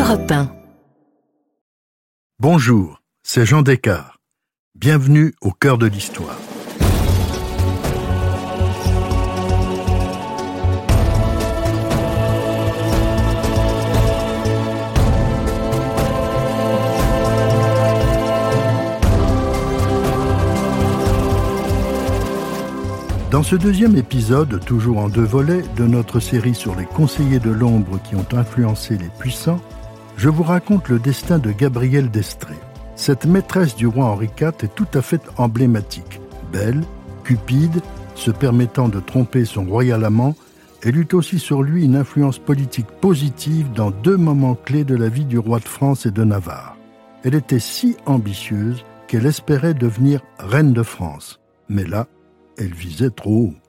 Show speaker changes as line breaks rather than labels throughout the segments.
Europe 1.
Bonjour, c'est Jean Descartes. Bienvenue au cœur de l'histoire. Dans ce deuxième épisode, toujours en 2 volets, de notre série sur les conseillers de l'ombre qui ont influencé les puissants, je vous raconte le destin de Gabrielle d'Estrées. Cette maîtresse du roi Henri IV est tout à fait emblématique. Belle, cupide, se permettant de tromper son royal amant, elle eut aussi sur lui une influence politique positive dans 2 moments clés de la vie du roi de France et de Navarre. Elle était si ambitieuse qu'elle espérait devenir reine de France. Mais là, elle visait trop haut.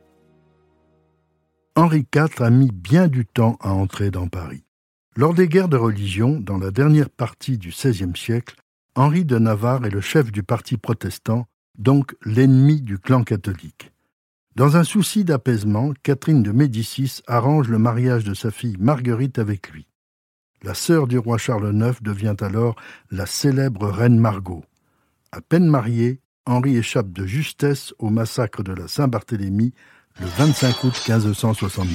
Henri IV a mis bien du temps à entrer dans Paris. Lors des guerres de religion, dans la dernière partie du XVIe siècle, Henri de Navarre est le chef du parti protestant, donc l'ennemi du clan catholique. Dans un souci d'apaisement, Catherine de Médicis arrange le mariage de sa fille Marguerite avec lui. La sœur du roi Charles IX devient alors la célèbre reine Margot. À peine mariée, Henri échappe de justesse au massacre de la Saint-Barthélemy le 25 août 1572.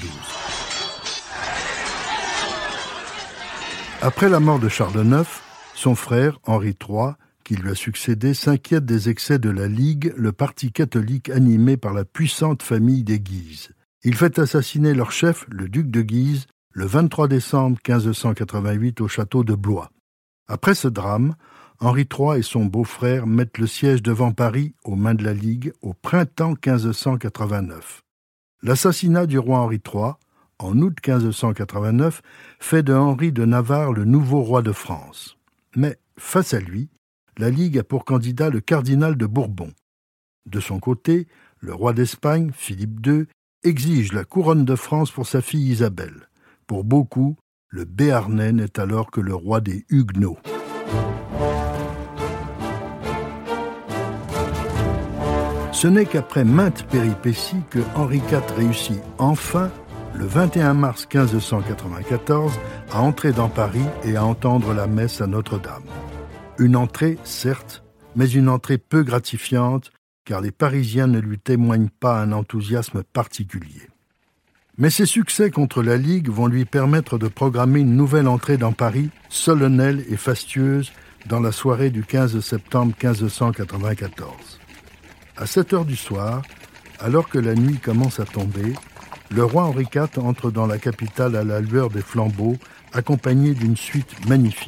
Après la mort de Charles IX, son frère, Henri III, qui lui a succédé, s'inquiète des excès de la Ligue, le parti catholique animé par la puissante famille des Guises. Il fait assassiner leur chef, le duc de Guise, le 23 décembre 1588 au château de Blois. Après ce drame, Henri III et son beau-frère mettent le siège devant Paris aux mains de la Ligue au printemps 1589. L'assassinat du roi Henri III, en août 1589, fait de Henri de Navarre le nouveau roi de France. Mais, face à lui, la Ligue a pour candidat le cardinal de Bourbon. De son côté, le roi d'Espagne, Philippe II, exige la couronne de France pour sa fille Isabelle. Pour beaucoup, le Béarnais n'est alors que le roi des Huguenots. Ce n'est qu'après maintes péripéties que Henri IV réussit enfin, le 21 mars 1594, à entrer dans Paris et à entendre la messe à Notre-Dame. Une entrée, certes, mais une entrée peu gratifiante, car les Parisiens ne lui témoignent pas un enthousiasme particulier. Mais ses succès contre la Ligue vont lui permettre de programmer une nouvelle entrée dans Paris, solennelle et fastueuse, dans la soirée du 15 septembre 1594. À 7 heures du soir, alors que la nuit commence à tomber, le roi Henri IV entre dans la capitale à la lueur des flambeaux, accompagné d'une suite magnifique.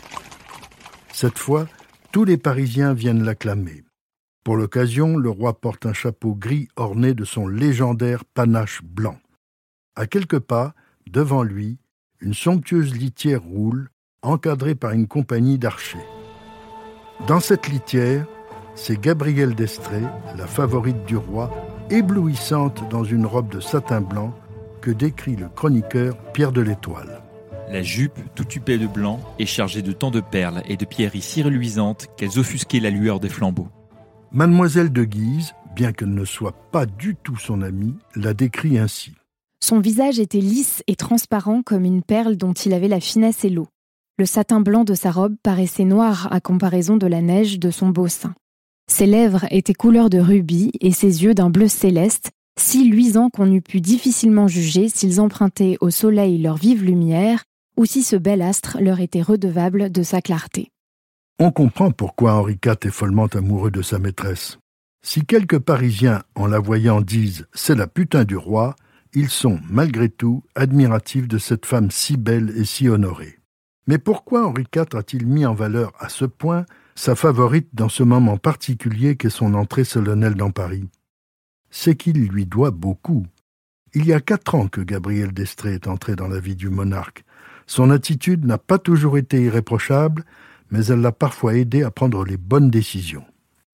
Cette fois, tous les Parisiens viennent l'acclamer. Pour l'occasion, le roi porte un chapeau gris orné de son légendaire panache blanc. À quelques pas, devant lui, une somptueuse litière roule, encadrée par une compagnie d'archers. Dans cette litière, c'est Gabrielle d'Estrées, la favorite du roi, éblouissante dans une robe de satin blanc, que décrit le chroniqueur Pierre de l'Étoile.
La jupe, tout huppée de blanc, est chargée de tant de perles et de pierreries si reluisantes qu'elles offusquaient la lueur des flambeaux.
Mademoiselle de Guise, bien qu'elle ne soit pas du tout son amie, la décrit ainsi.
Son visage était lisse et transparent comme une perle dont il avait la finesse et l'eau. Le satin blanc de sa robe paraissait noir à comparaison de la neige de son beau sein. Ses lèvres étaient couleur de rubis et ses yeux d'un bleu céleste, si luisants qu'on eût pu difficilement juger s'ils empruntaient au soleil leur vive lumière ou si ce bel astre leur était redevable de sa clarté.
On comprend pourquoi Henri IV est follement amoureux de sa maîtresse. Si quelques Parisiens, en la voyant, disent « c'est la putain du roi », ils sont, malgré tout, admiratifs de cette femme si belle et si honorée. Mais pourquoi Henri IV a-t-il mis en valeur à ce point sa favorite dans ce moment particulier qu'est son entrée solennelle dans Paris? C'est qu'il lui doit beaucoup. Il y a 4 ans que Gabrielle d'Estrées est entrée dans la vie du monarque. Son attitude n'a pas toujours été irréprochable, mais elle l'a parfois aidé à prendre les bonnes décisions.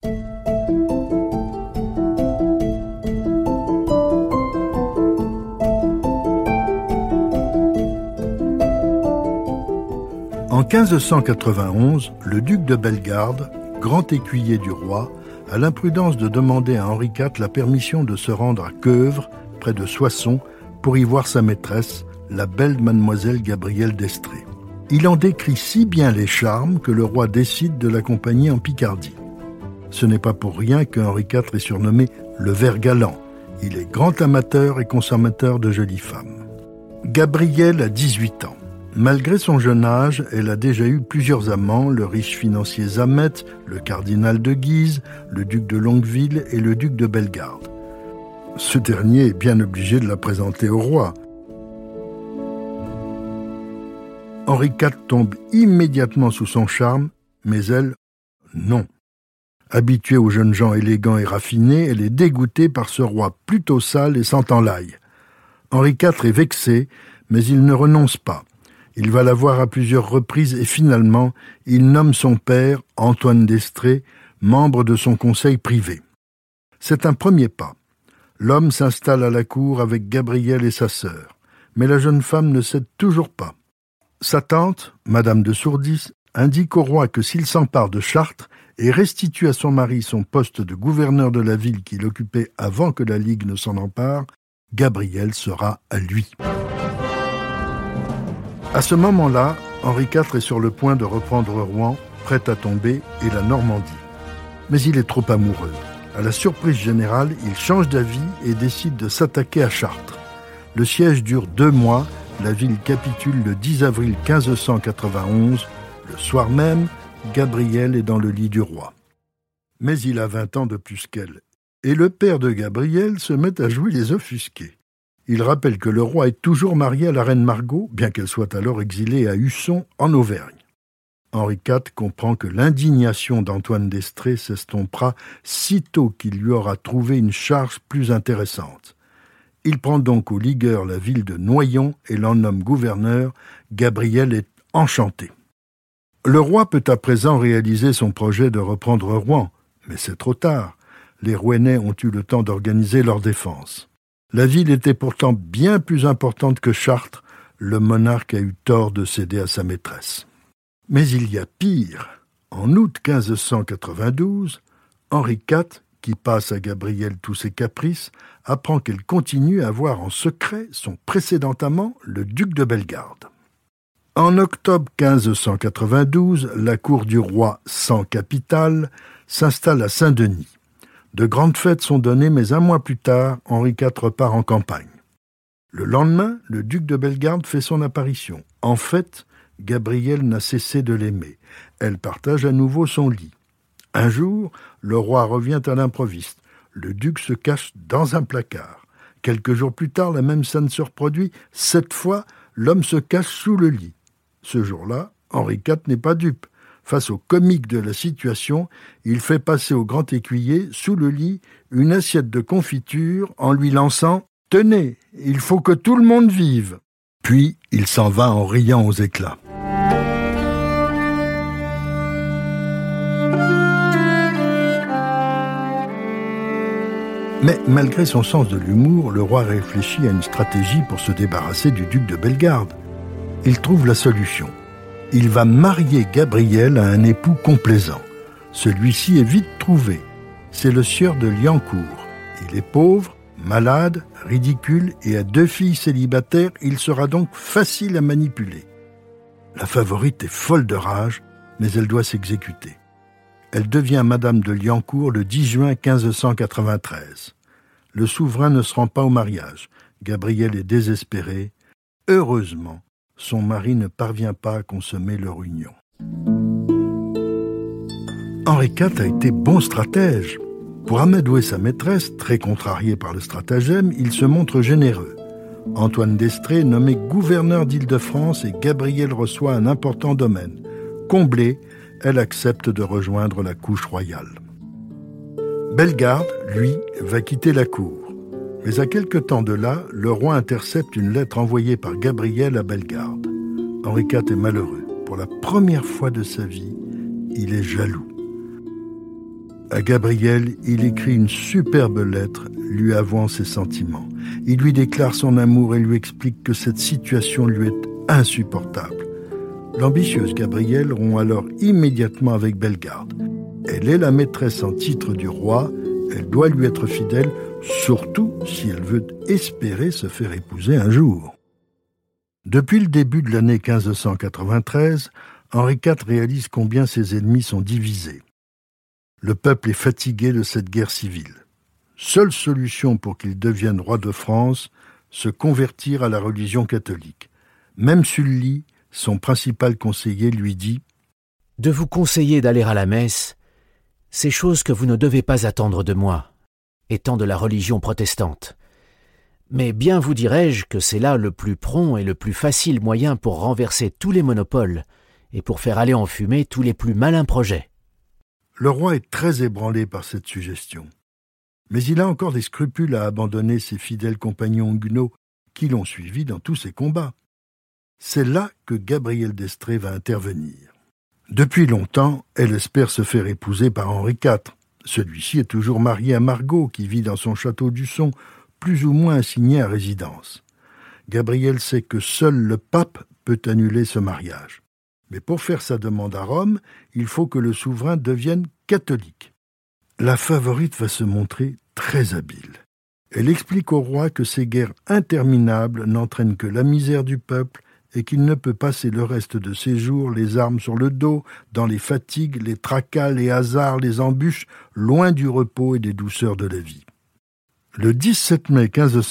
En 1591, le duc de Bellegarde, grand écuyer du roi, a l'imprudence de demander à Henri IV la permission de se rendre à Queuvre, près de Soissons, pour y voir sa maîtresse, la belle mademoiselle Gabrielle d'Estrées. Il en décrit si bien les charmes que le roi décide de l'accompagner en Picardie. Ce n'est pas pour rien que Henri IV est surnommé le ver galant. Il est grand amateur et consommateur de jolies femmes. Gabrielle a 18 ans. Malgré son jeune âge, elle a déjà eu plusieurs amants, le riche financier Zamet, le cardinal de Guise, le duc de Longueville et le duc de Bellegarde. Ce dernier est bien obligé de la présenter au roi. Henri IV tombe immédiatement sous son charme, mais elle, non. Habituée aux jeunes gens élégants et raffinés, elle est dégoûtée par ce roi plutôt sale et sentant l'ail. Henri IV est vexé, mais il ne renonce pas. Il va la voir à plusieurs reprises et finalement, il nomme son père, Antoine d'Estrées, membre de son conseil privé. C'est un premier pas. L'homme s'installe à la cour avec Gabrielle et sa sœur. Mais la jeune femme ne cède toujours pas. Sa tante, Madame de Sourdis, indique au roi que s'il s'empare de Chartres et restitue à son mari son poste de gouverneur de la ville qu'il occupait avant que la Ligue ne s'en empare, Gabrielle sera à lui. À ce moment-là, Henri IV est sur le point de reprendre Rouen, prêt à tomber, et la Normandie. Mais il est trop amoureux. À la surprise générale, il change d'avis et décide de s'attaquer à Chartres. Le siège dure 2 mois, la ville capitule le 10 avril 1591. Le soir même, Gabrielle est dans le lit du roi. Mais il a 20 ans de plus qu'elle. Et le père de Gabrielle se met à jouer les offusqués. Il rappelle que le roi est toujours marié à la reine Margot, bien qu'elle soit alors exilée à Husson, en Auvergne. Henri IV comprend que l'indignation d'Antoine d'Estrées s'estompera sitôt qu'il lui aura trouvé une charge plus intéressante. Il prend donc au ligueur la ville de Noyon et l'en nomme gouverneur. Gabrielle est enchantée. Le roi peut à présent réaliser son projet de reprendre Rouen, mais c'est trop tard. Les Rouennais ont eu le temps d'organiser leur défense. La ville était pourtant bien plus importante que Chartres. Le monarque a eu tort de céder à sa maîtresse. Mais il y a pire. En août 1592, Henri IV, qui passe à Gabrielle tous ses caprices, apprend qu'elle continue à voir en secret son précédent amant, le duc de Bellegarde. En octobre 1592, la cour du roi sans capitale s'installe à Saint-Denis. De grandes fêtes sont données, mais un mois plus tard, Henri IV repart en campagne. Le lendemain, le duc de Bellegarde fait son apparition. En fait, Gabrielle n'a cessé de l'aimer. Elle partage à nouveau son lit. Un jour, le roi revient à l'improviste. Le duc se cache dans un placard. Quelques jours plus tard, la même scène se reproduit. Cette fois, l'homme se cache sous le lit. Ce jour-là, Henri IV n'est pas dupe. Face au comique de la situation, il fait passer au grand écuyer, sous le lit, une assiette de confiture en lui lançant « Tenez, il faut que tout le monde vive !» Puis, il s'en va en riant aux éclats. Mais malgré son sens de l'humour, le roi réfléchit à une stratégie pour se débarrasser du duc de Bellegarde. Il trouve la solution. Il va marier Gabrielle à un époux complaisant. Celui-ci est vite trouvé. C'est le sieur de Liancourt. Il est pauvre, malade, ridicule et a 2 filles célibataires. Il sera donc facile à manipuler. La favorite est folle de rage, mais elle doit s'exécuter. Elle devient Madame de Liancourt le 10 juin 1593. Le souverain ne se rend pas au mariage. Gabrielle est désespérée. Heureusement, son mari ne parvient pas à consommer leur union. Henri IV a été bon stratège. Pour amadouer sa maîtresse, très contrariée par le stratagème, il se montre généreux. Antoine d'Estrées est nommé gouverneur d'Île-de-France et Gabrielle reçoit un important domaine. Comblée, elle accepte de rejoindre la couche royale. Bellegarde, lui, va quitter la cour. Mais à quelque temps de là, le roi intercepte une lettre envoyée par Gabrielle à Bellegarde. Henri IV est malheureux. Pour la première fois de sa vie, il est jaloux. À Gabrielle, il écrit une superbe lettre lui avouant ses sentiments. Il lui déclare son amour et lui explique que cette situation lui est insupportable. L'ambitieuse Gabrielle rompt alors immédiatement avec Bellegarde. Elle est la maîtresse en titre du roi, elle doit lui être fidèle, surtout si elle veut espérer se faire épouser un jour. Depuis le début de l'année 1593, Henri IV réalise combien ses ennemis sont divisés. Le peuple est fatigué de cette guerre civile. Seule solution pour qu'il devienne roi de France, se convertir à la religion catholique. Même Sully, son principal conseiller, lui dit
« De vous conseiller d'aller à la messe, c'est chose que vous ne devez pas attendre de moi, étant de la religion protestante. Mais bien vous dirais-je que c'est là le plus prompt et le plus facile moyen pour renverser tous les monopoles et pour faire aller en fumée tous les plus malins projets. »
Le roi est très ébranlé par cette suggestion. Mais il a encore des scrupules à abandonner ses fidèles compagnons huguenots qui l'ont suivi dans tous ses combats. C'est là que Gabrielle d'Estrées va intervenir. Depuis longtemps, elle espère se faire épouser par Henri IV. Celui-ci est toujours marié à Margot, qui vit dans son château d'Usson, plus ou moins assigné à résidence. Gabrielle sait que seul le pape peut annuler ce mariage. Mais pour faire sa demande à Rome, il faut que le souverain devienne catholique. La favorite va se montrer très habile. Elle explique au roi que ces guerres interminables n'entraînent que la misère du peuple et qu'il ne peut passer le reste de ses jours les armes sur le dos, dans les fatigues, les tracas, les hasards, les embûches, loin du repos et des douceurs de la vie. Le 17 mai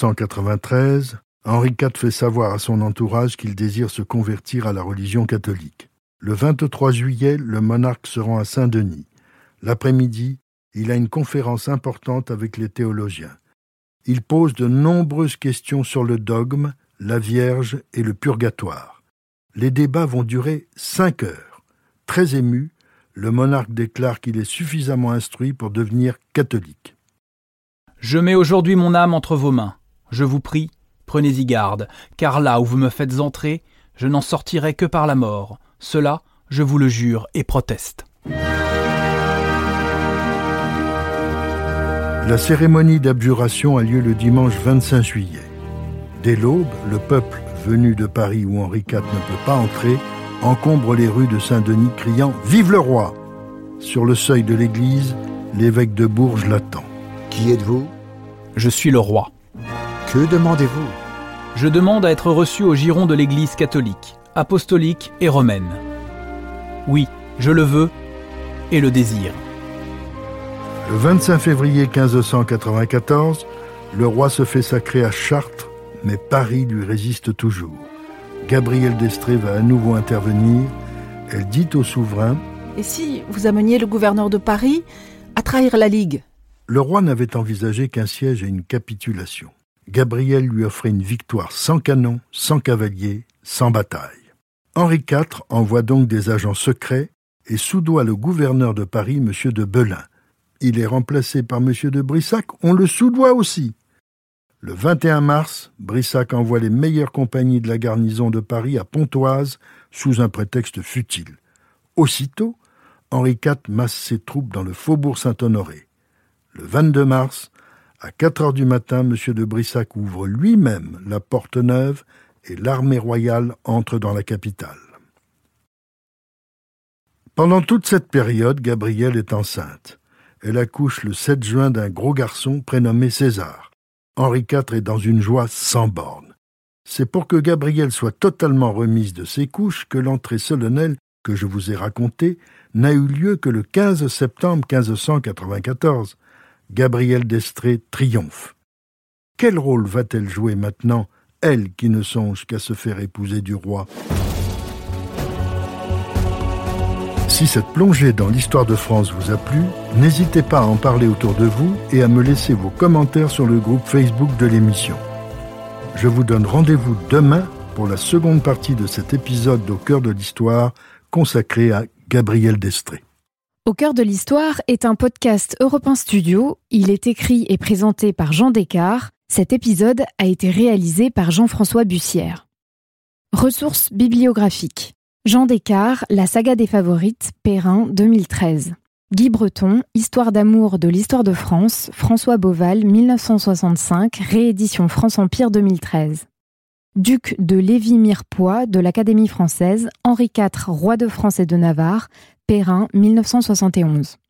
1593, Henri IV fait savoir à son entourage qu'il désire se convertir à la religion catholique. Le 23 juillet, le monarque se rend à Saint-Denis. L'après-midi, il a une conférence importante avec les théologiens. Il pose de nombreuses questions sur le dogme, la Vierge et le purgatoire. Les débats vont durer 5 heures. Très ému, le monarque déclare qu'il est suffisamment instruit pour devenir catholique.
« Je mets aujourd'hui mon âme entre vos mains. Je vous prie, prenez-y garde, car là où vous me faites entrer, je n'en sortirai que par la mort. Cela, je vous le jure et proteste. »
La cérémonie d'abjuration a lieu le dimanche 25 juillet. Dès l'aube, le peuple venu de Paris où Henri IV ne peut pas entrer encombre les rues de Saint-Denis criant « Vive le roi !» Sur le seuil de l'église, l'évêque de Bourges l'attend.
« Qui êtes-vous » ? »«
Je suis le roi. »«
Que demandez-vous » ? »«
Je demande à être reçu au giron de l'église catholique, apostolique et romaine. Oui, je le veux et le désire. »
Le 25 février 1594, le roi se fait sacrer à Chartres, mais Paris lui résiste toujours. Gabrielle d'Estrées va à nouveau intervenir. Elle dit au souverain
« Et si vous ameniez le gouverneur de Paris à trahir la Ligue ?»
Le roi n'avait envisagé qu'un siège et une capitulation. Gabrielle lui offrait une victoire sans canon, sans cavaliers, sans bataille. Henri IV envoie donc des agents secrets et soudoie le gouverneur de Paris, M. de Belin. Il est remplacé par M. de Brissac, on le soudoie aussi. Le 21 mars, Brissac envoie les meilleures compagnies de la garnison de Paris à Pontoise sous un prétexte futile. Aussitôt, Henri IV masse ses troupes dans le faubourg Saint-Honoré. Le 22 mars, à 4 heures du matin, M. de Brissac ouvre lui-même la porte neuve et l'armée royale entre dans la capitale. Pendant toute cette période, Gabrielle est enceinte. Elle accouche le 7 juin d'un gros garçon prénommé César. Henri IV est dans une joie sans borne. C'est pour que Gabrielle soit totalement remise de ses couches que l'entrée solennelle que je vous ai racontée n'a eu lieu que le 15 septembre 1594. Gabrielle d'Estrées triomphe. Quel rôle va-t-elle jouer maintenant, elle qui ne songe qu'à se faire épouser du roi ? Si cette plongée dans l'histoire de France vous a plu, n'hésitez pas à en parler autour de vous et à me laisser vos commentaires sur le groupe Facebook de l'émission. Je vous donne rendez-vous demain pour la seconde partie de cet épisode d'Au cœur de l'histoire consacré à Gabrielle d'Estrées.
Au cœur de l'histoire est un podcast Europe 1 Studio. Il est écrit et présenté par Jean Descartes. Cet épisode a été réalisé par Jean-François Bussière. Ressources bibliographiques. Jean Descartes, La saga des favorites, Perrin, 2013. Guy Breton, Histoire d'amour de l'histoire de France, François Beauval, 1965, réédition France-Empire 2013. Duc de Lévis-Mirepoix de l'Académie française, Henri IV, roi de France et de Navarre, Perrin, 1971.